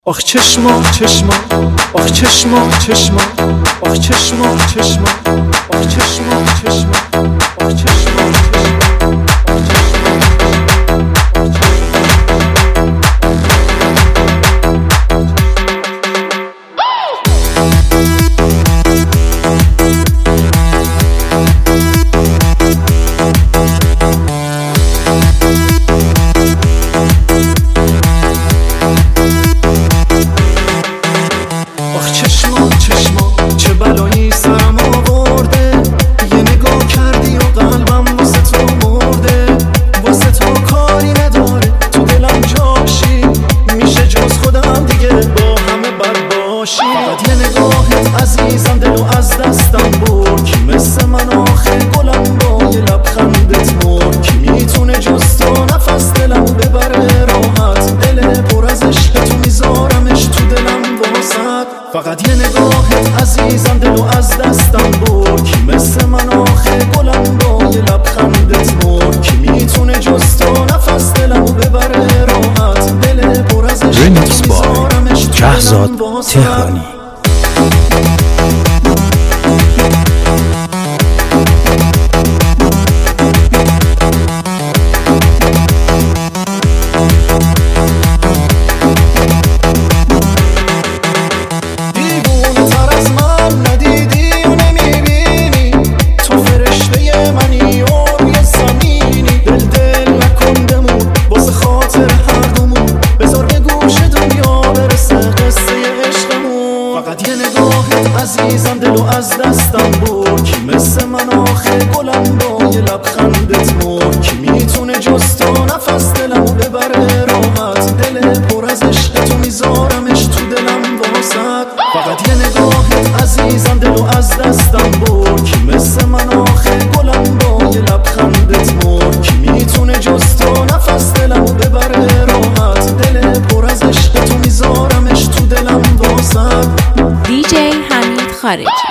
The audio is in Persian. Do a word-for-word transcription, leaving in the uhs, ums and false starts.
آخ چشما چشما آخ چشما چشما آخ چشما چشما آخ چشما چشما آخ چشما چشما چشما چه بلایی سرم آورده، یه نگاه کردی و قلبم واسه تو مرده، واسه تو کاری نداره تو دلم جاشی، میشه جز خودم دیگه با همه بد باشی. فقط یه نگاهت عزیزم دلو از دستم برد، کی مثل من آخه گلم با یه لبخندت مرد، کی میتونه جز تو نفس دلم ببره راحت، دل پر از عشق تو میذارمش تو دلم واسط. فقط یه نگاهت عزیزم دلو از دستم برد، کی مثل من آخه گلم با یه لبخندت مرد، کی میتونه جز تو نفس دلمو ببره راحت، دل پر از عشق تو میذارمش تو دلم واسط. عزیزم دلو از دستم برد، کی مثل من آخه گلم با یه لبخندت مرد، کی میتونه جز تو نفس دلمو ببره راحت، دل پر از عشق تو میذارمش تو دلم واسط. فقط یه نگاهت عزیزم دلو از دستم برد، کی مثل من آخه گلم با یه لبخندت مرد، کی میتونه جز تو نفس دلمو ببره راحت، دل پر از عشق تو میذارمش تو دلم واسط. دی جی حمید خارجی.